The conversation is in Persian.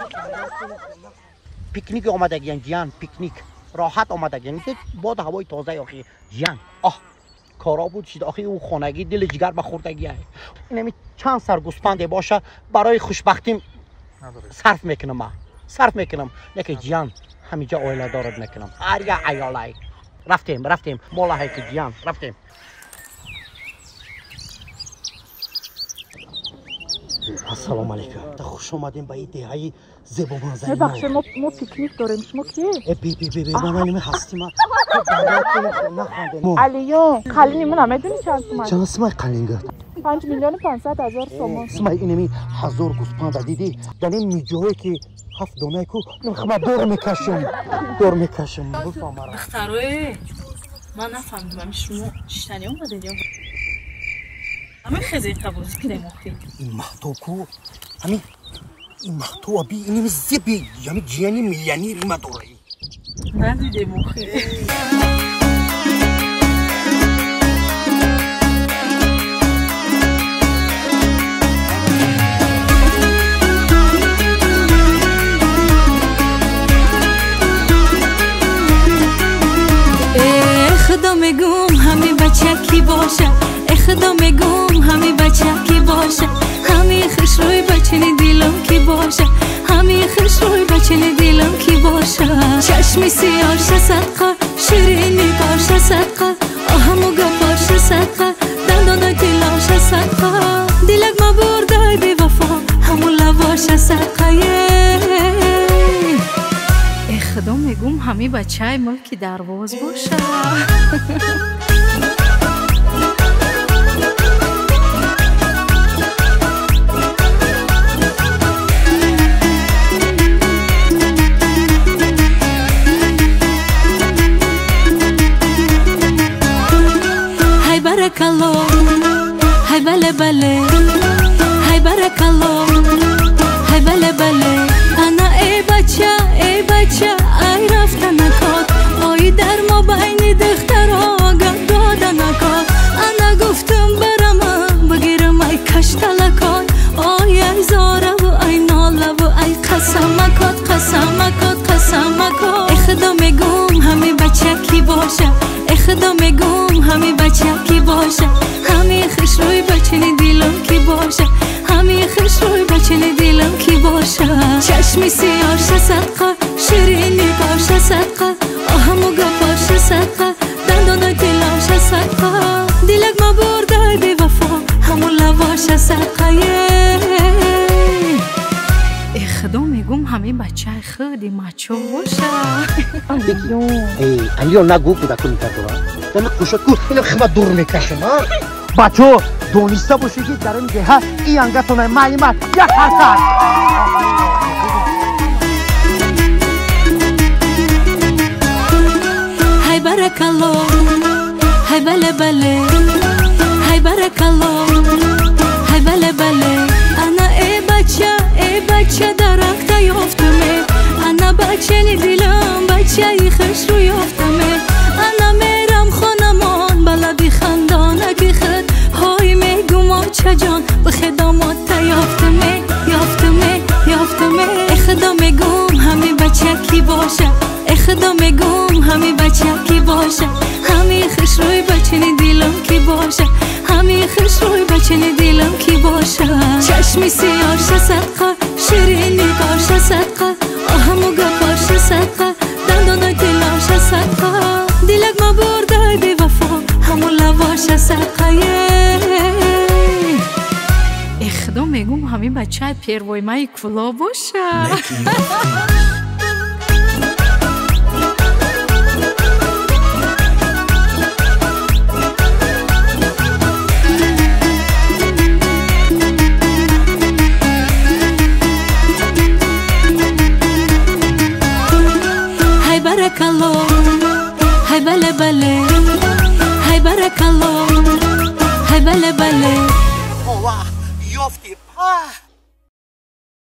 پیکنیک آمدگیان جیان، پیکنیک راحت آمدگیان. باد هوای تازه آخی جیان. کارا بود شد آخی او خانگی دل جگر بخوردگی است. اینمی چند سر گوسفند باشه برای خوشبختیم صرف میکنم یکی جیان همینجا اویله دارد میکنم. آریا عیالای رفتیم مولا های که جیان رفتیم. السلام علیکم. خوش اومدین به این دهه زیبا منظره. ببخشید ما پیکنیک داریم. شما کیه؟ بی من هستیم. علیو قلینی من نمیدونی چند تومن؟ چند سمای قلینگه؟ 5,500,000 تومان. سمای اینمی 1000 گوسفند دیدی؟ در این میجایی که 7 دانه کو نمیخوام دور میکشم. دختروی من نفهمیدم شما چشتنی اومدید یا همه خیلی قبول کردیم این محتو کو همین این محتو ابی اینمی زیبی یعنی جیانی میلیونیر ما دوره ندیدیم مخی. خدا میگم همین بچه کی باشه خدا میگم همین بچه کی باشه همین خوش روی بچه دیلم کی باشه همین خوش روی بچه دیلم کی باشه چشمی سیاش صدقه شیرینی باشه صدقه آهمو گپاش صدقه دندانای تیلاش صدقه دیلک ما برده بی وفا همون لباش صدقه خدا میگم همین بچه ملکی درواز باشه. های برکالله های بله بله های برکالله های بله بله انا ای بچه ای رفته نکات آی در ما بین دخترها گرد داده نکات انا گفتم برم بگیرم ای کشتلکات آی ای زاره و ای ناله و ای قسمکات خدا میگم همین بچه کی باشه خدا میگم همین بچه کی باشه همین خوش روی بچه دیلم کی باشه همین خوش روی بچه دیلم کی باشه چشمی سیاش صدقه شیرینی باشه صدقه آهمو گپاش صدقه دندانای تیلاش صدقه دیلک ما برده بی وفا همون لباش صدقه خدا میگم همین بچه خودی مچو باشه. علیو نگو کدا کنی تو دل کوشت کو اینو خما دور میکشم بچو دونسته باشی که در این دهه این انگتونه معلومات یک حرکت های برکالله های بله بله های برکالله های بله بله انا ای بچه درخت یافتمه انا بچه ندیلم بچه ای خوش رو یافتمه انا میرم خانمان بلدی خندانگی خود های میگم آچه جان به خدامات یافتمه خدا میگم همین بچه کی باشه خدا میگم همین بچه کی باشه همین خوش روی بچه دیلم کی باشه همین خوش روی بچه دیلم کی باشه چشمی سیاش صدقه شیرینی باشه صدقه آهمو گپاش صدقه دندانای تیلاش صدقه دیلک ما برده بی وفا همون لباش صدقه خدا میگم همین بچه پیروای مای کلا باشه. های برکالله های بله بله های برکالله های بله بله یافتی